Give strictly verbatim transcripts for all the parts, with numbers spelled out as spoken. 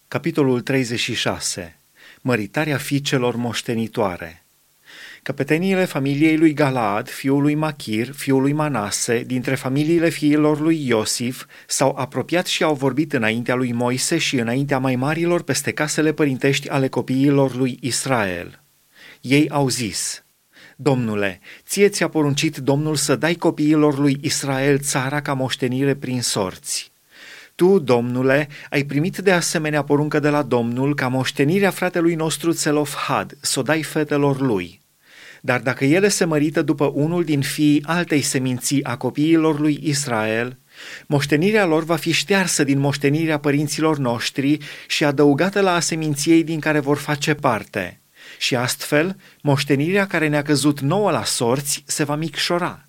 Capitolul treizeci și șase. Măritarea fiicelor moștenitoare. Căpeteniile familiei lui Galaad, fiul lui Machir, fiul lui Manase, dintre familiile fiilor lui Iosif, s-au apropiat și au vorbit înaintea lui Moise și înaintea mai marilor peste casele părintești ale copiilor lui Israel. Ei au zis: Domnule, ție ți-a poruncit Domnul să dai copiilor lui Israel țara ca moștenire prin sorți. Tu, Domnule, ai primit de asemenea poruncă de la Domnul ca moștenirea fratelui nostru Țelofhad să o dai fetelor lui. Dar dacă ele se mărită după unul din fiii altei seminții a copiilor lui Israel, moștenirea lor va fi ștearsă din moștenirea părinților noștri și adăugată la a seminției din care vor face parte. Și astfel, moștenirea care ne-a căzut nouă la sorți se va micșora.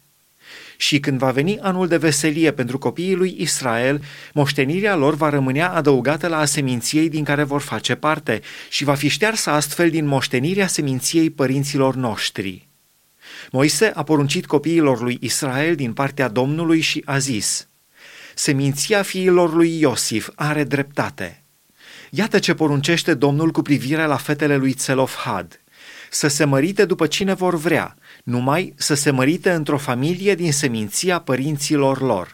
Și când va veni anul de veselie pentru copiii lui Israel, moștenirea lor va rămânea adăugată la a seminției din care vor face parte și va fi ștearsă astfel din moștenirea seminției părinților noștri. Moise a poruncit copiilor lui Israel din partea Domnului și a zis: seminția fiilor lui Iosif are dreptate. Iată ce poruncește Domnul cu privire la fetele lui Țelofhad: să se mărite după cine vor vrea, numai să se mărite într-o familie din seminția părinților lor.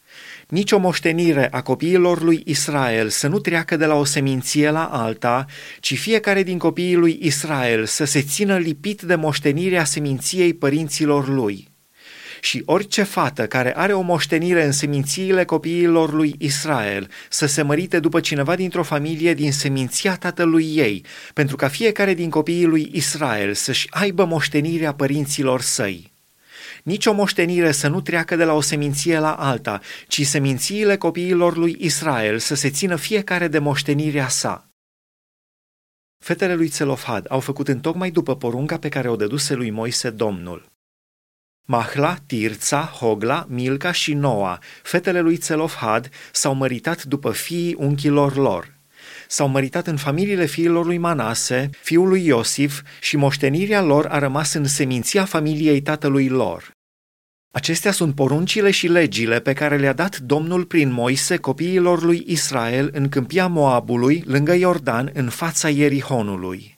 Nici o moștenire a copiilor lui Israel să nu treacă de la o seminție la alta, ci fiecare din copiii lui Israel să se țină lipit de moștenirea seminției părinților lui. Și orice fată care are o moștenire în semințiile copiilor lui Israel să se mărite după cineva dintr-o familie din seminția tatălui ei, pentru ca fiecare din copiii lui Israel să-și aibă moștenirea părinților săi. Nici o moștenire să nu treacă de la o seminție la alta, ci semințiile copiilor lui Israel să se țină fiecare de moștenirea sa. Fetele lui Țelofhad au făcut întocmai după porunca pe care o dăduse lui Moise Domnul. Mahla, Tirța, Hogla, Milca și Noa, fetele lui Țelofhad, s-au măritat după fiii unchilor lor. S-au măritat în familiile fiilor lui Manase, fiul lui Iosif, și moștenirea lor a rămas în seminția familiei tatălui lor. Acestea sunt poruncile și legile pe care le-a dat Domnul prin Moise copiilor lui Israel în câmpia Moabului, lângă Iordan, în fața Ierihonului.